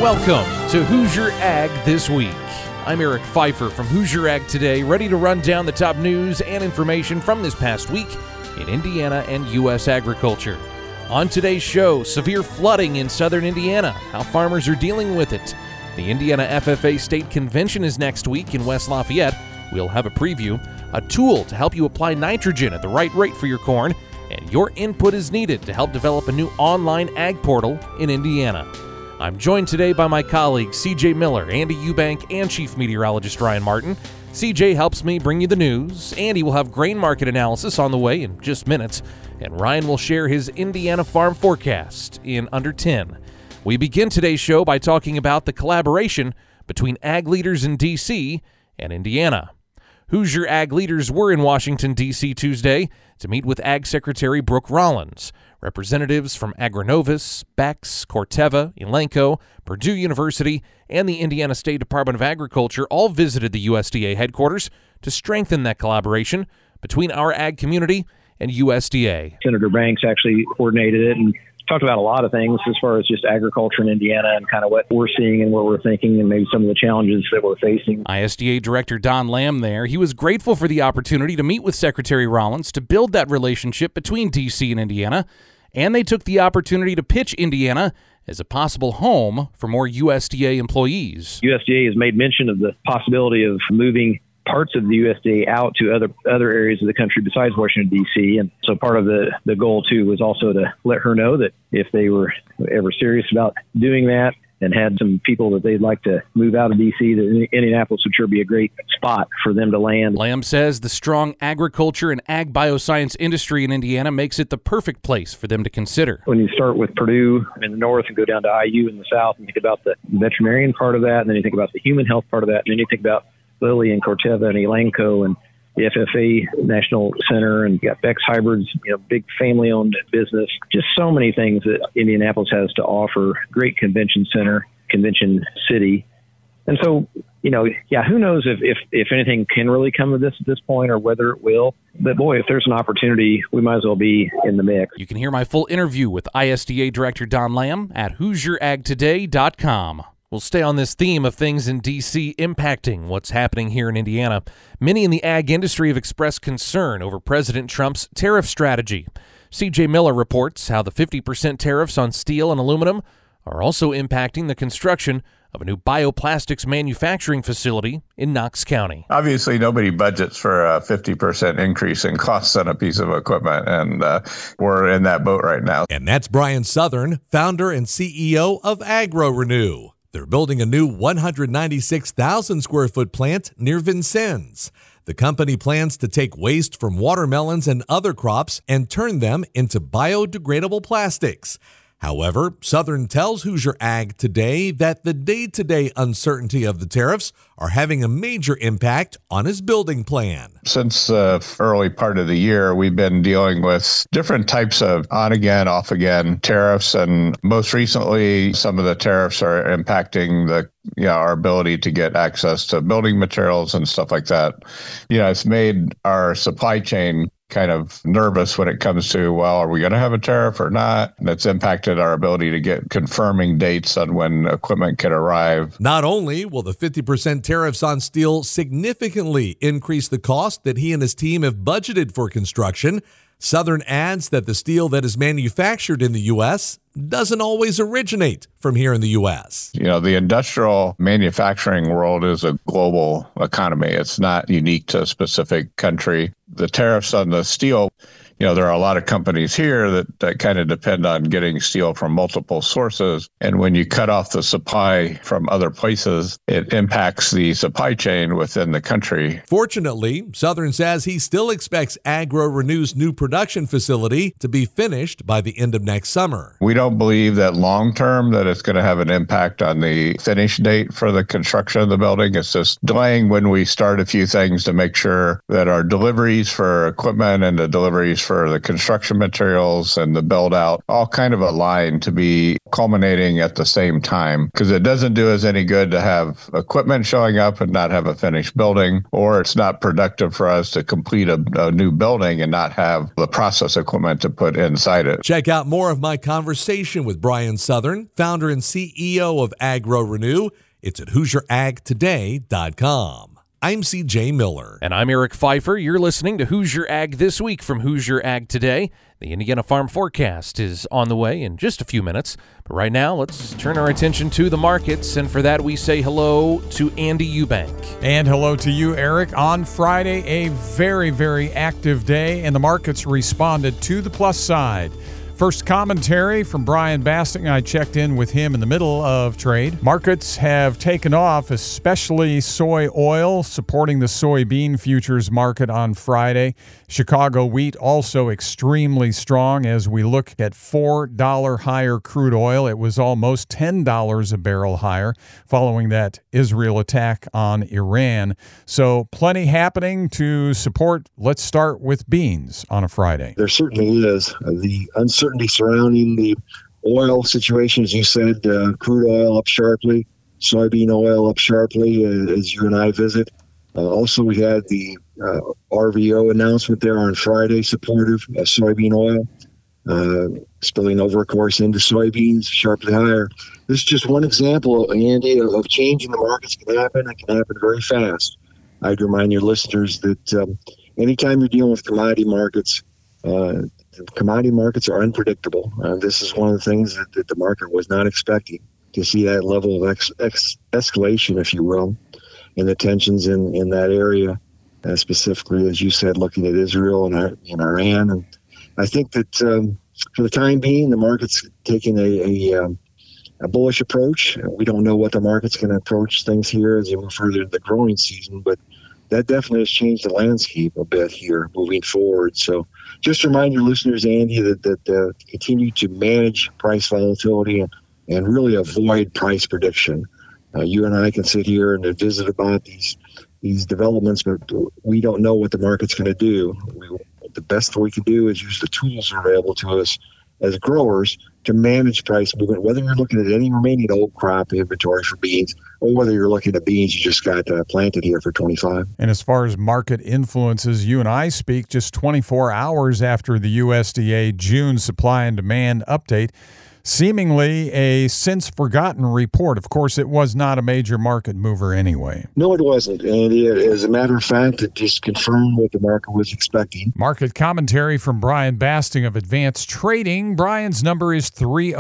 Welcome to Hoosier Ag This Week. I'm Eric Pfeiffer from Hoosier Ag Today, ready to run down the top news and information from this past week in Indiana and U.S. agriculture. On today's show, severe flooding in southern Indiana, how farmers are dealing with it. The Indiana FFA State Convention is next week in West Lafayette. We'll have a preview, a tool to help you apply nitrogen at the right rate for your corn, and your input is needed to help develop a new online ag portal in Indiana. I'm joined today by my colleagues CJ Miller, Andy Eubank, and Chief Meteorologist Ryan Martin. CJ helps me bring you the news. Andy will have grain market analysis on the way in just minutes, and Ryan will share his Indiana farm forecast in under 10. We begin today's show by talking about the collaboration between ag leaders in D.C. and Indiana. Hoosier ag leaders were in Washington, D.C. Tuesday to meet with Ag Secretary Brooke Rollins. Representatives from Agrinovus, Beck's, Corteva, Elanco, Purdue University, and the Indiana State Department of Agriculture all visited the USDA headquarters to strengthen that collaboration between our ag community and USDA. Senator Banks actually coordinated it and talked about a lot of things as far as just agriculture in Indiana and kind of what we're seeing and what we're thinking and maybe some of the challenges that we're facing. ISDA Director Don Lamb there. He was grateful for the opportunity to meet with Secretary Rollins to build that relationship between D.C. and Indiana, and they took the opportunity to pitch Indiana as a possible home for more USDA employees. USDA has made mention of the possibility of moving parts of the USDA out to other areas of the country besides Washington, D.C. And so part of the goal, too, was also to let her know that if they were ever serious about doing that and had some people that they'd like to move out of D.C., that Indianapolis would sure be a great spot for them to land. Lamb says the strong agriculture and ag bioscience industry in Indiana makes it the perfect place for them to consider. When you start with Purdue in the north and go down to IU in the south and think about the veterinarian part of that, and then you think about the human health part of that, and then you think about Lilly and Corteva and Elanco and the FFA National Center, and you got Beck's Hybrids, big family-owned business. Just so many things that Indianapolis has to offer. Great convention center, convention city. And so, who knows if anything can really come of this at this point or whether it will. But boy, if there's an opportunity, we might as well be in the mix. You can hear my full interview with ISDA Director Don Lamb at HoosierAgToday.com. We'll stay on this theme of things in D.C. impacting what's happening here in Indiana. Many in the ag industry have expressed concern over President Trump's tariff strategy. CJ Miller reports how the 50% tariffs on steel and aluminum are also impacting the construction of a new bioplastics manufacturing facility in Knox County. Obviously, nobody budgets for a 50% increase in costs on a piece of equipment, and we're in that boat right now. And that's Brian Southern, founder and CEO of AgroRenew. They're building a new 196,000 square foot plant near Vincennes. The company plans to take waste from watermelons and other crops and turn them into biodegradable plastics. However, Southern tells Hoosier Ag Today that the day-to-day uncertainty of the tariffs are having a major impact on his building plan. Since the early part of the year, we've been dealing with different types of on-again, off-again tariffs, and most recently, some of the tariffs are impacting our ability to get access to building materials and stuff like that. It's made our supply chain kind of nervous when it comes to, are we going to have a tariff or not? And it's impacted our ability to get confirming dates on when equipment can arrive. Not only will the 50% tariffs on steel significantly increase the cost that he and his team have budgeted for construction, Southern adds that the steel that is manufactured in the U.S. doesn't always originate from here in the U.S. The industrial manufacturing world is a global economy. It's not unique to a specific country. The tariffs on the steel, there are a lot of companies here that kind of depend on getting steel from multiple sources. And when you cut off the supply from other places, it impacts the supply chain within the country. Fortunately, Southern says he still expects AgroRenew's new production facility to be finished by the end of next summer. We don't believe that long-term that it's going to have an impact on the finish date for the construction of the building. It's just delaying when we start a few things to make sure that our deliveries for equipment and the deliveries for the construction materials and the build out all kind of align to be culminating at the same time, because it doesn't do us any good to have equipment showing up and not have a finished building, or it's not productive for us to complete a new building and not have the process equipment to put inside it. Check out more of my conversation with Brian Southern, founder and CEO of AgroRenew. It's at HoosierAgToday.com. I'm CJ Miller. And I'm Eric Pfeiffer. You're listening to Hoosier Ag This Week from Hoosier Ag Today. The Indiana Farm Forecast is on the way in just a few minutes. But right now, let's turn our attention to the markets. And for that, we say hello to Andy Eubank. And hello to you, Eric. On Friday, a very, very active day, and the markets responded to the plus side. First commentary from Brian Basting. I checked in with him in the middle of trade. Markets have taken off, especially soy oil, supporting the soybean futures market on Friday. Chicago wheat also extremely strong as we look at $4 higher crude oil. It was almost $10 a barrel higher following that Israel attack on Iran. So plenty happening to support. Let's start with beans on a Friday. There certainly is. The uncertainty surrounding the oil situation, as you said, crude oil up sharply, soybean oil up sharply as you and I visit. Also, we had the RVO announcement there on Friday, supportive of soybean oil, spilling over, of course, into soybeans, sharply higher. This is just one example, Andy, of change in the markets can happen. It can happen very fast. I'd remind your listeners that anytime you're dealing with commodity markets are unpredictable. This is one of the things that the market was not expecting, to see that level of escalation, if you will, and the tensions in that area, specifically, as you said, looking at Israel and Iran. And I think that for the time being, the market's taking a bullish approach. We don't know what the market's going to approach things here as we move further into the growing season, but that definitely has changed the landscape a bit here moving forward. So just remind your listeners, Andy, that continue to manage price volatility and really avoid price prediction. You and I can sit here and visit about these developments, but we don't know what the market's going to do. The best we can do is use the tools that are available to us as growers to manage price movement, whether you're looking at any remaining old crop inventory for beans or whether you're looking at beans you just got planted here for 25. And as far as market influences, you and I speak just 24 hours after the USDA June supply and demand update. Seemingly a since-forgotten report. Of course, it was not a major market mover anyway. No, it wasn't. And as a matter of fact, it just confirmed what the market was expecting. Market commentary from Brian Basting of Advanced Trading. Brian's number is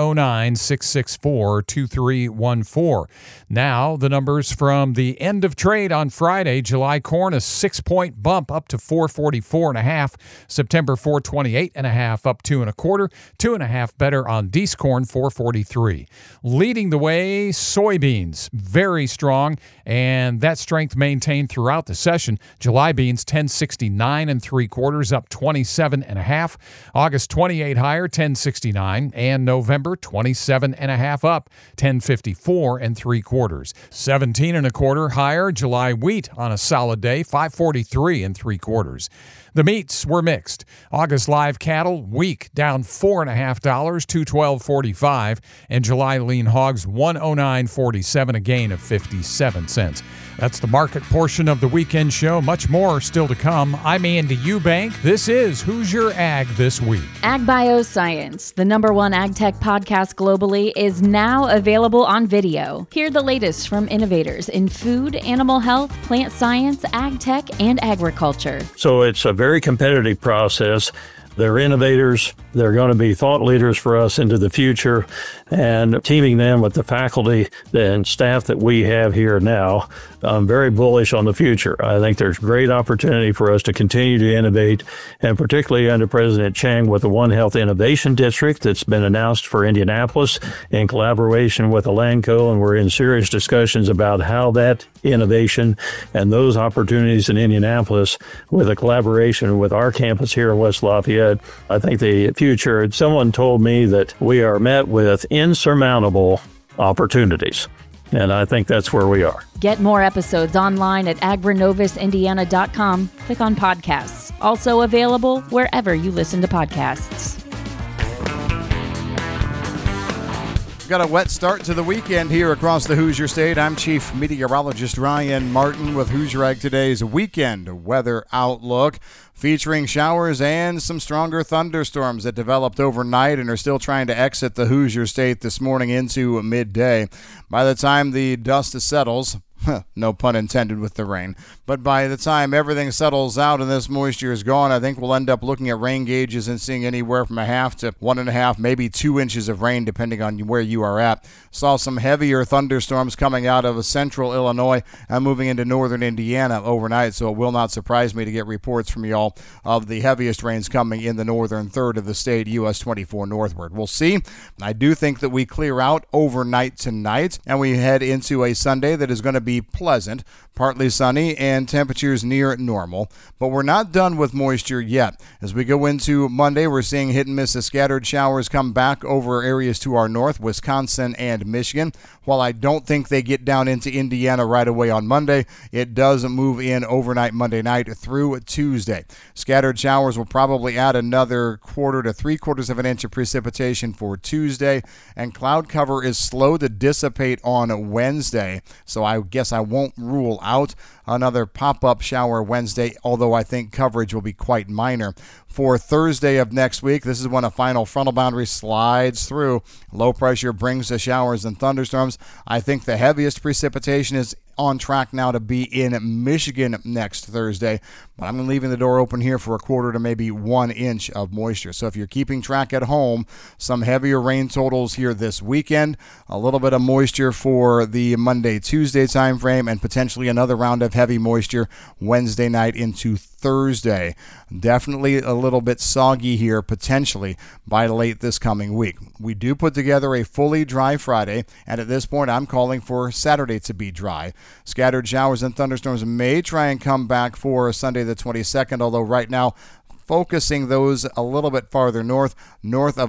309-664-2314. Now, the numbers from the end of trade on Friday. July corn, a 6-point bump up to 444.5. September 428.5, up 2 1/4. 2 1/2 better on Dees corn. 443. Leading the way, soybeans, very strong, and that strength maintained throughout the session. July beans, 1069 3/4, up 27.5. August 28 higher, 1069, and November 27.5 up, 1054 3/4. 17 1/4 higher. July wheat on a solid day, 543 3/4. The meats were mixed. August live cattle, weak, down $4.50, $212.45, and July lean hogs, $109.47, a gain of 57 cents. That's the market portion of the weekend show. Much more still to come. I'm Andy Eubank. This is Hoosier Ag This Week. Ag Bioscience, the #1 ag tech podcast globally, is now available on video. Hear the latest from innovators in food, animal health, plant science, ag tech, and agriculture. So it's a very competitive process. They're innovators. They're going to be thought leaders for us into the future, and teaming them with the faculty and staff that we have here now, I'm very bullish on the future. I think there's great opportunity for us to continue to innovate, and particularly under President Chang with the One Health Innovation District that's been announced for Indianapolis in collaboration with Elanco, and we're in serious discussions about how that innovation and those opportunities in Indianapolis with a collaboration with our campus here in West Lafayette. I think the future, someone told me that we are met with insurmountable opportunities. And I think that's where we are. Get more episodes online at agrinovusindiana.com. Click on podcasts. Also available wherever you listen to podcasts. Got a wet start to the weekend here across the Hoosier State. I'm Chief Meteorologist Ryan Martin with Hoosier Ag Today's weekend weather outlook, featuring showers and some stronger thunderstorms that developed overnight and are still trying to exit the Hoosier State this morning into midday. By the time the dust settles, no pun intended with the rain, but by the time everything settles out and this moisture is gone, I think we'll end up looking at rain gauges and seeing anywhere from 1/2 to 1.5, maybe 2 inches of rain, depending on where you are at. Saw some heavier thunderstorms coming out of central Illinois and moving into northern Indiana overnight, so it will not surprise me to get reports from y'all of the heaviest rains coming in the northern third of the state, US 24 northward. We'll see. I do think that we clear out overnight tonight, and we head into a Sunday that is going to be pleasant, partly sunny, and temperatures near normal. But we're not done with moisture yet. As we go into Monday, we're seeing hit and miss as scattered showers come back over areas to our north, Wisconsin and Michigan. While I don't think they get down into Indiana right away on Monday, it does move in overnight Monday night through Tuesday. Scattered showers will probably add another 1/4 to 3/4 of an inch of precipitation for Tuesday, and cloud cover is slow to dissipate on Wednesday. So I guess I won't rule out another pop-up shower Wednesday, although I think coverage will be quite minor. For Thursday of next week, this is when a final frontal boundary slides through. Low pressure brings the showers and thunderstorms. I think the heaviest precipitation is on track now to be in Michigan next Thursday, but I'm leaving the door open here for 1/4 to maybe 1 inch of moisture. So if you're keeping track at home, some heavier rain totals here this weekend, a little bit of moisture for the Monday, Tuesday time frame, and potentially another round of heavy moisture Wednesday night into Thursday. Definitely a little bit soggy here potentially by late this coming week. We do put together a fully dry Friday, and at this point I'm calling for Saturday to be dry. Scattered showers and thunderstorms may try and come back for Sunday the 22nd, although right now focusing those a little bit farther north of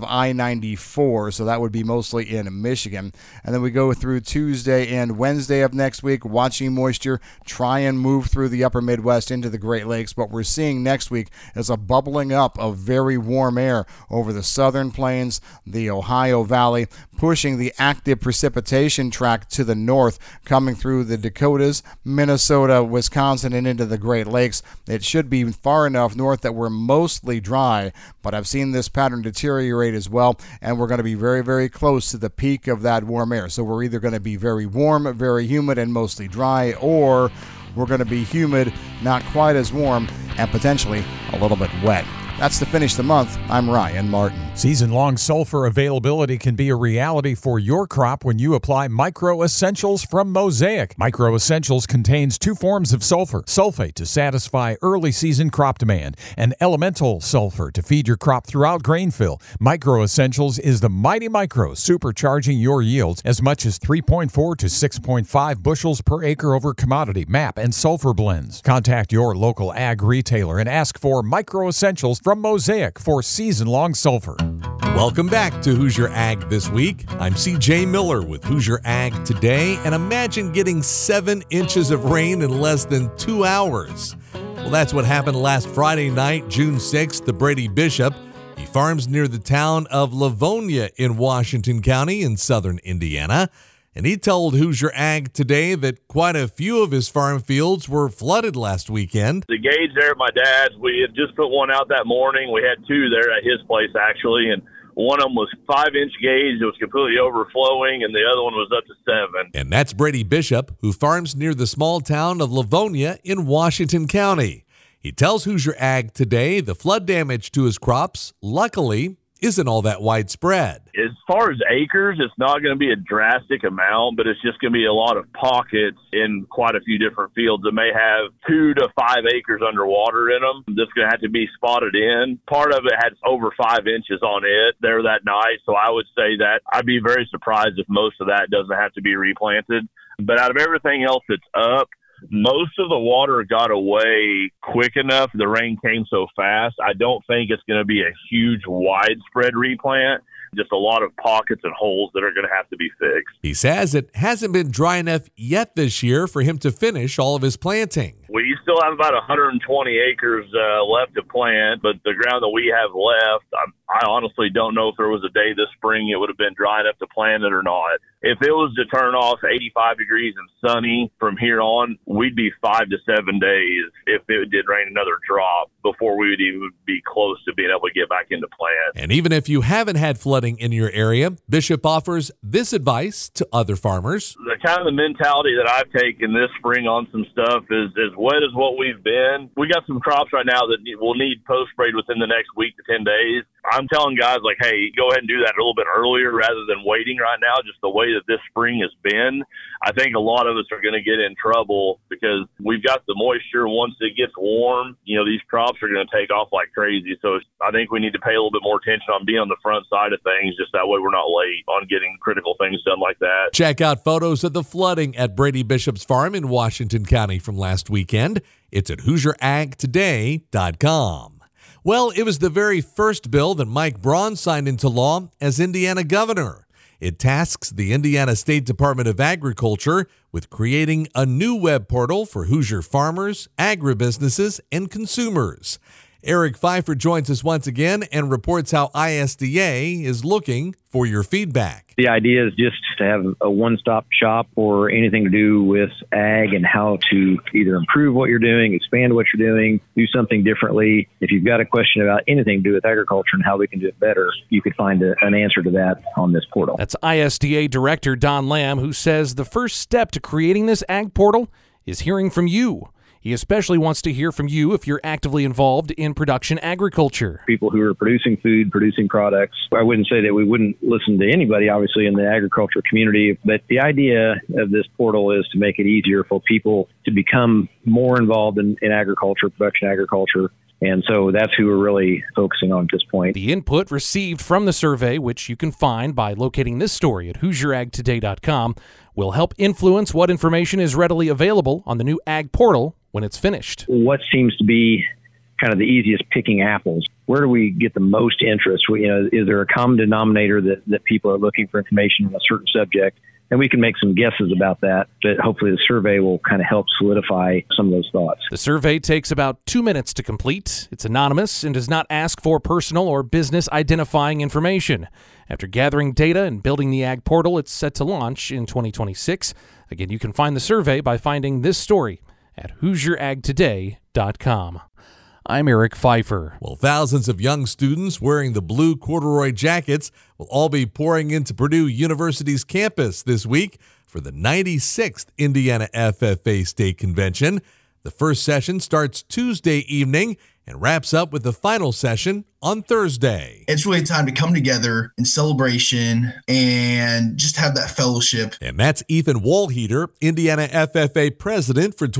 I-94, so that would be mostly in Michigan. And then we go through Tuesday and Wednesday of next week, watching moisture try and move through the upper Midwest into the Great Lakes. What we're seeing next week is a bubbling up of very warm air over the southern plains, the Ohio Valley, pushing the active precipitation track to the north, coming through the Dakotas, Minnesota, Wisconsin, and into the Great Lakes. It should be far enough north that we're mostly dry, but I've seen this pattern deteriorate as well, and we're going to be very, very close to the peak of that warm air. So we're either going to be very warm, very humid, and mostly dry, or we're going to be humid, not quite as warm, and potentially a little bit wet. That's to finish the month. I'm Ryan Martin. Season-long sulfur availability can be a reality for your crop when you apply Micro Essentials from Mosaic. Micro Essentials contains 2 forms of sulfur: sulfate to satisfy early season crop demand, and elemental sulfur to feed your crop throughout grain fill. Micro Essentials is the Mighty Micro, supercharging your yields as much as 3.4 to 6.5 bushels per acre over commodity, MAP, and sulfur blends. Contact your local ag retailer and ask for Micro Essentials from Mosaic for season-long sulfur. Welcome back to Hoosier Ag This Week. I'm C.J. Miller with Hoosier Ag Today, and imagine getting 7 inches of rain in less than 2 hours. Well, that's what happened last Friday night, June 6th, to Brady Bishop. He farms near the town of Livonia in Washington County in southern Indiana. And he told Hoosier Ag Today that quite a few of his farm fields were flooded last weekend. The gauge there at my dad's, we had just put one out that morning. We had 2 there at his place, actually, and one of them was 5-inch gauge. It was completely overflowing, and the other one was up to 7. And that's Brady Bishop, who farms near the small town of Livonia in Washington County. He tells Hoosier Ag Today the flood damage to his crops, luckily, isn't all that widespread. As far as acres, it's not going to be a drastic amount, but it's just going to be a lot of pockets in quite a few different fields that may have 2 to 5 acres underwater in them. That's going to have to be spotted in. Part of it had over 5 inches on it there that night, so I would say that I'd be very surprised if most of that doesn't have to be replanted. But out of everything else that's up, Most of the water got away quick enough. The rain came so fast. I don't think it's going to be a huge widespread replant. Just a lot of pockets and holes that are going to have to be fixed. He says it hasn't been dry enough yet this year for him to finish all of his planting. We still have about 120 acres left to plant, but the ground that we have left, I honestly don't know if there was a day this spring it would have been dry enough to plant it or not. If it was to turn off 85 degrees and sunny from here on, we'd be 5 to 7 days if it did rain another drop before we would even be close to being able to get back into plant. And even if you haven't had flooding in your area, Bishop offers this advice to other farmers. The kind of the mentality that I've taken this spring on some stuff is as wet as what we've been. We got some crops right now that will need post-sprayed within the next week to 10 days. I'm telling guys, like, hey, go ahead and do that a little bit earlier rather than waiting right now, just the way that this spring has been. I think a lot of us are going to get in trouble because we've got the moisture. Once it gets warm, these crops are going to take off like crazy. So I think we need to pay a little bit more attention on being on the front side of things, just that way we're not late on getting critical things done like that. Check out photos of the flooding at Brady Bishop's farm in Washington County from last weekend. It's at HoosierAgToday.com. Well, it was the very first bill that Mike Braun signed into law as Indiana governor. It tasks the Indiana State Department of Agriculture with creating a new web portal for Hoosier farmers, agribusinesses, and consumers. Eric Pfeiffer joins us once again and reports how ISDA is looking for your feedback. The idea is just to have a one-stop shop for anything to do with ag and how to either improve what you're doing, expand what you're doing, do something differently. If you've got a question about anything to do with agriculture and how we can do it better, you could find an answer to that on this portal. That's ISDA Director Don Lamb, who says the first step to creating this ag portal is hearing from you. He especially wants to hear from you if you're actively involved in production agriculture. People who are producing food, producing products. I wouldn't say that we wouldn't listen to anybody, obviously, in the agriculture community, but the idea of this portal is to make it easier for people to become more involved in agriculture, production agriculture. And so that's who we're really focusing on at this point. The input received from the survey, which you can find by locating this story at HoosierAgToday.com, will help influence what information is readily available on the new ag portal when it's finished. What seems to be kind of the easiest picking apples? Where do we get the most interest? Is there a common denominator that people are looking for information on a certain subject? And we can make some guesses about that, but hopefully the survey will kind of help solidify some of those thoughts. The survey takes about 2 minutes to complete. It's anonymous and does not ask for personal or business identifying information. After gathering data and building the ag portal, it's set to launch in 2026. Again, you can find the survey by finding this story at HoosierAgToday.com. I'm Eric Pfeiffer. Well, thousands of young students wearing the blue corduroy jackets will all be pouring into Purdue University's campus this week for the 96th Indiana FFA State Convention. The first session starts Tuesday evening and wraps up with the final session on Thursday. It's really a time to come together in celebration and just have that fellowship. And that's Ethan Wohlheater, Indiana FFA president for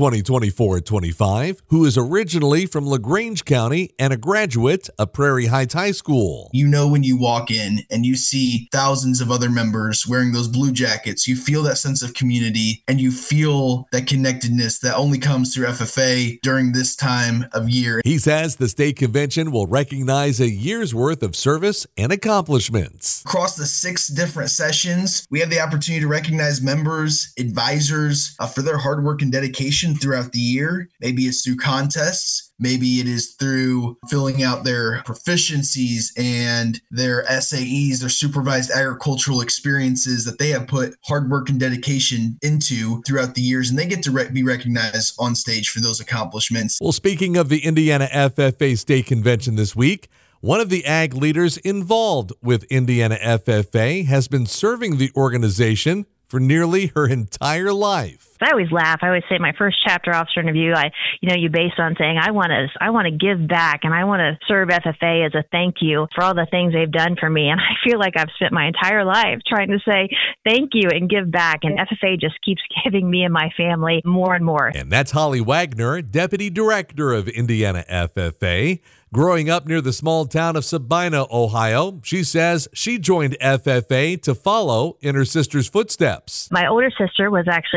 2024-25, who is originally from LaGrange County and a graduate of Prairie Heights High School. You know, when you walk in and you see thousands of other members wearing those blue jackets, you feel that sense of community and you feel that connectedness that only comes through FFA during this time of year. He says the state convention will recognize a year's worth of service and accomplishments. Across the 6 different sessions, we have the opportunity to recognize members, advisors for their hard work and dedication throughout the year. Maybe it's through contests. Maybe it is through filling out their proficiencies and their SAEs, their supervised agricultural experiences that they have put hard work and dedication into throughout the years, and they get to be recognized on stage for those accomplishments. Well, speaking of the Indiana FFA State Convention this week, one of the ag leaders involved with Indiana FFA has been serving the organization for nearly her entire life. I always laugh. I always say my first chapter officer interview, you base on saying I want to give back and I want to serve FFA as a thank you for all the things they've done for me. And I feel like I've spent my entire life trying to say thank you and give back. And FFA just keeps giving me and my family more and more. And that's Holly Wagner, Deputy Director of Indiana FFA. Growing up near the small town of Sabina, Ohio, she says she joined FFA to follow in her sister's footsteps. My older sister was actually 10 years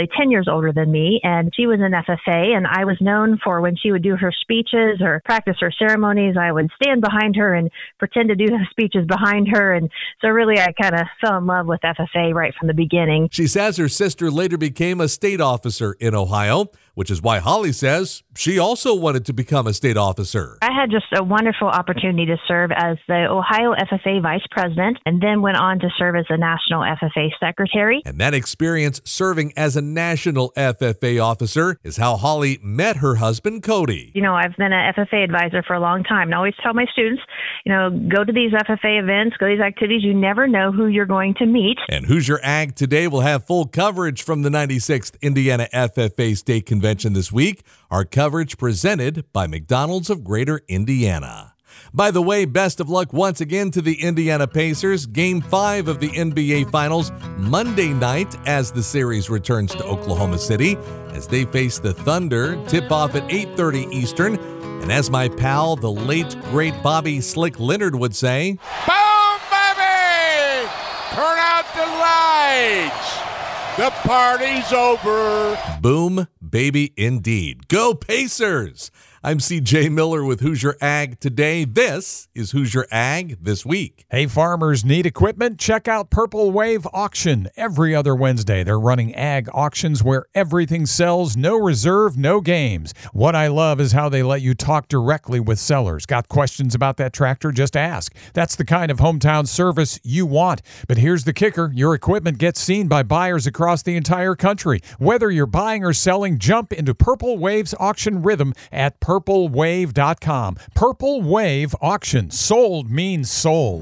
older than me, and she was an FFA, and I was known for when she would do her speeches or practice her ceremonies, I would stand behind her and pretend to do the speeches behind her. And so really I kind of fell in love with FFA right from the beginning. She says her sister later became a state officer in Ohio, which is why Holly says she also wanted to become a state officer. I had just a wonderful opportunity to serve as the Ohio FFA vice president and then went on to serve as the national FFA secretary. And that experience serving as a national FFA officer is how Holly met her husband, Cody. You know, I've been an FFA advisor for a long time, and I always tell my students, you know, go to these FFA events, go to these activities. You never know who you're going to meet. And Hoosier Ag Today will have full coverage from the 96th Indiana FFA State Convention this week. Our coverage presented by McDonald's of Greater Indiana. By the way, best of luck once again to the Indiana Pacers. Game 5 of the NBA Finals Monday night as the series returns to Oklahoma City as they face the Thunder. Tip-off at 8:30 Eastern. And as my pal, the late, great Bobby Slick Leonard would say, "Boom, baby! Turn out the lights! The party's over!" Boom, baby, indeed. Go Pacers! I'm CJ Miller with Hoosier Ag Today. This is Hoosier Ag This Week. Hey, farmers need equipment? Check out Purple Wave Auction every other Wednesday. They're running ag auctions where everything sells, no reserve, no games. What I love is how they let you talk directly with sellers. Got questions about that tractor? Just ask. That's the kind of hometown service you want. But here's the kicker. Your equipment gets seen by buyers across the entire country. Whether you're buying or selling, jump into Purple Wave's auction rhythm at purplewave.com. Purple Wave Auction. Sold means sold.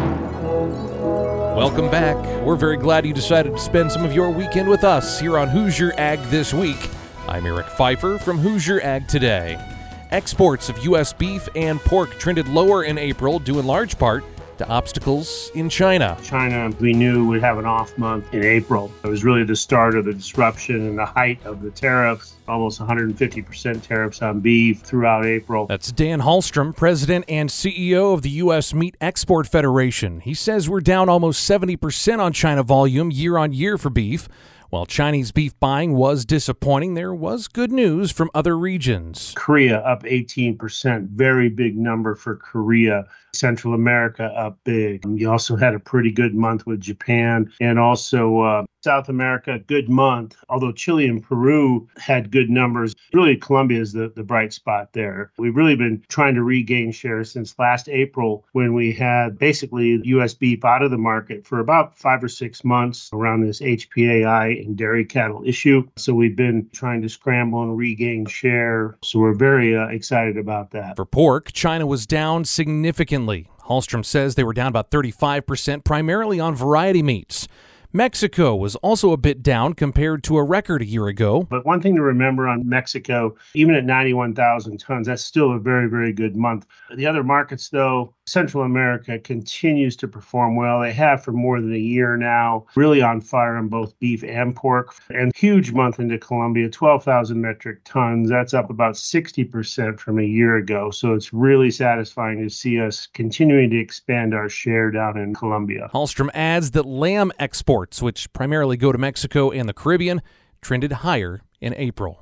Welcome back. We're very glad you decided to spend some of your weekend with us here on Hoosier Ag This Week. I'm Eric Pfeiffer from Hoosier Ag Today. Exports of U.S. beef and pork trended lower in April, due in large part to obstacles in China. China, we knew, would have an off month in April. It was really the start of the disruption and the height of the tariffs, almost 150% tariffs on beef throughout April. That's Dan Hallstrom, president and CEO of the U.S. Meat Export Federation. He says we're down almost 70% on China volume year on year for beef. While Chinese beef buying was disappointing, there was good news from other regions. Korea up 18%, very big number for Korea. Central America up big. You also had a pretty good month with Japan, and also South America, good month. Although Chile and Peru had good numbers, really Colombia is the bright spot there. We've really been trying to regain share since last April, when we had basically U.S. beef out of the market for about 5 or 6 months around this HPAI and dairy cattle issue. So we've been trying to scramble and regain share. So we're very excited about that. For pork, China was down significantly. Hallstrom says they were down about 35%, primarily on variety meats. Mexico was also a bit down compared to a record a year ago. But one thing to remember on Mexico, even at 91,000 tons, that's still a very, very good month. The other markets, though, Central America continues to perform well. They have for more than a year now, really on fire on both beef and pork. And huge month into Colombia, 12,000 metric tons. That's up about 60% from a year ago. So it's really satisfying to see us continuing to expand our share down in Colombia. Hallstrom adds that lamb exports, which primarily go to Mexico and the Caribbean, trended higher in April.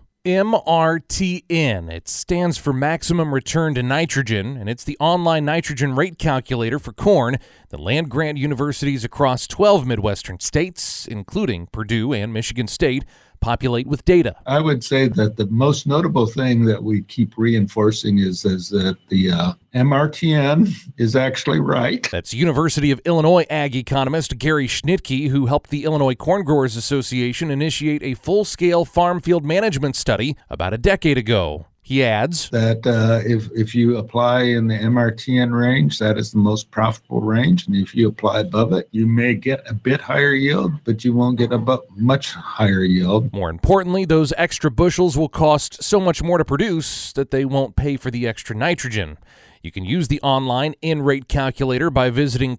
MRTN. It stands for Maximum Return to Nitrogen, and it's the online nitrogen rate calculator for corn that land-grant universities across 12 Midwestern states, including Purdue and Michigan State, populate with data. I would say that the most notable thing that we keep reinforcing is that the MRTN is actually right. That's University of Illinois ag economist Gary Schnitke, who helped the Illinois Corn Growers Association initiate a full-scale farm field management study about a decade ago. He adds that if you apply in the MRTN range, that is the most profitable range. And if you apply above it, you may get a bit higher yield, but you won't get a much higher yield. More importantly, those extra bushels will cost so much more to produce that they won't pay for the extra nitrogen. You can use the online in-rate calculator by visiting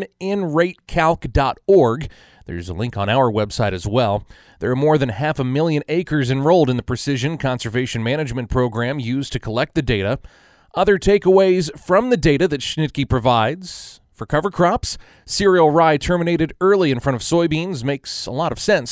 corninratecalc.org. There's a link on our website as well. There are more than 500,000 acres enrolled in the Precision Conservation Management Program used to collect the data. Other takeaways from the data that Schnitke provides: for cover crops, cereal rye terminated early in front of soybeans makes a lot of sense.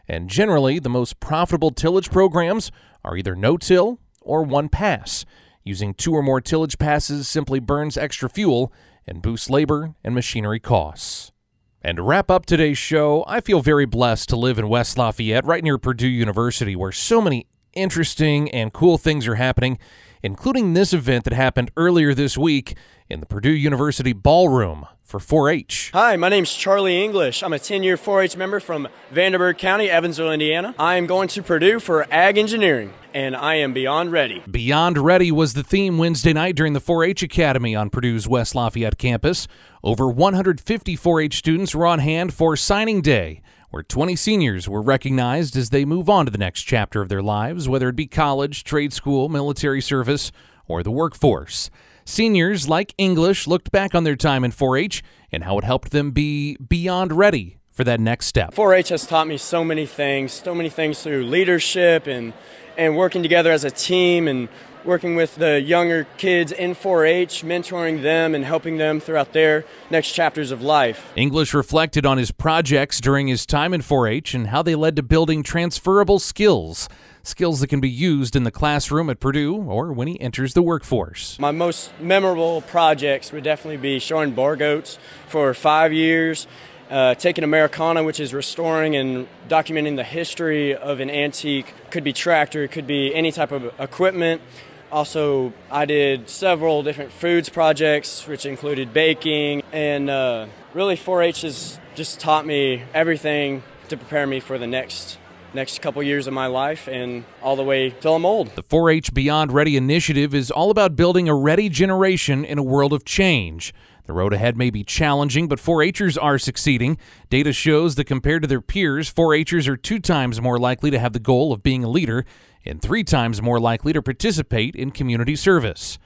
And generally, the most profitable tillage programs are either no-till or one-pass. Using 2 or more tillage passes simply burns extra fuel and boosts labor and machinery costs. And to wrap up today's show, I feel very blessed to live in West Lafayette, right near Purdue University, where so many interesting and cool things are happening, including this event that happened earlier this week in the Purdue University Ballroom for 4-H. Hi, my name's Charlie English. I'm a 10-year 4-H member from Vanderburgh County, Evansville, Indiana. I am going to Purdue for Ag Engineering, and I am beyond ready. Beyond Ready was the theme Wednesday night during the 4-H Academy on Purdue's West Lafayette campus. Over 150 4-H students were on hand for signing day, where 20 seniors were recognized as they move on to the next chapter of their lives, whether it be college, trade school, military service, or the workforce. Seniors, like English, looked back on their time in 4-H and how it helped them be beyond ready for that next step. 4-H has taught me so many things through leadership and working together as a team and working with the younger kids in 4-H, mentoring them and helping them throughout their next chapters of life. English reflected on his projects during his time in 4-H and how they led to building transferable skills that can be used in the classroom at Purdue or when he enters the workforce. My most memorable projects would definitely be showing bar goats for 5 years, taking Americana, which is restoring and documenting the history of an antique. Could be tractor, it could be any type of equipment. Also, I did several different foods projects, which included baking, and really 4-H has just taught me everything to prepare me for the next couple years of my life and all the way till I'm old. The 4-H Beyond Ready initiative is all about building a ready generation in a world of change. The road ahead may be challenging, but 4-Hers are succeeding. Data shows that compared to their peers, 4-Hers are 2 times more likely to have the goal of being a leader and 3 times more likely to participate in community service.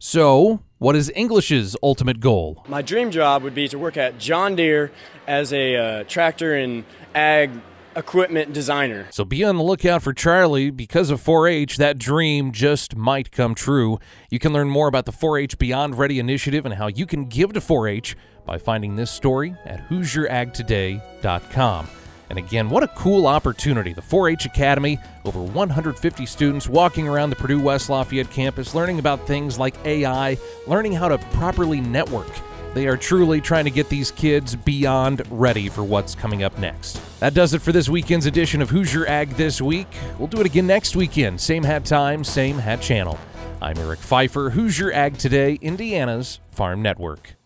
So, what is English's ultimate goal? My dream job would be to work at John Deere as a tractor and ag equipment designer. So be on the lookout for Charlie. Because of 4-H, that dream just might come true. You can learn more about the 4-H Beyond Ready initiative and how you can give to 4-H by finding this story at HoosierAgToday.com. And again, what a cool opportunity. The 4-H Academy, over 150 students walking around the Purdue West Lafayette campus, learning about things like AI, learning how to properly network. They are truly trying to get these kids beyond ready for what's coming up next. That does it for this weekend's edition of Hoosier Ag This Week. We'll do it again next weekend. Same hat time, same hat channel. I'm Eric Pfeiffer, Hoosier Ag Today, Indiana's Farm Network.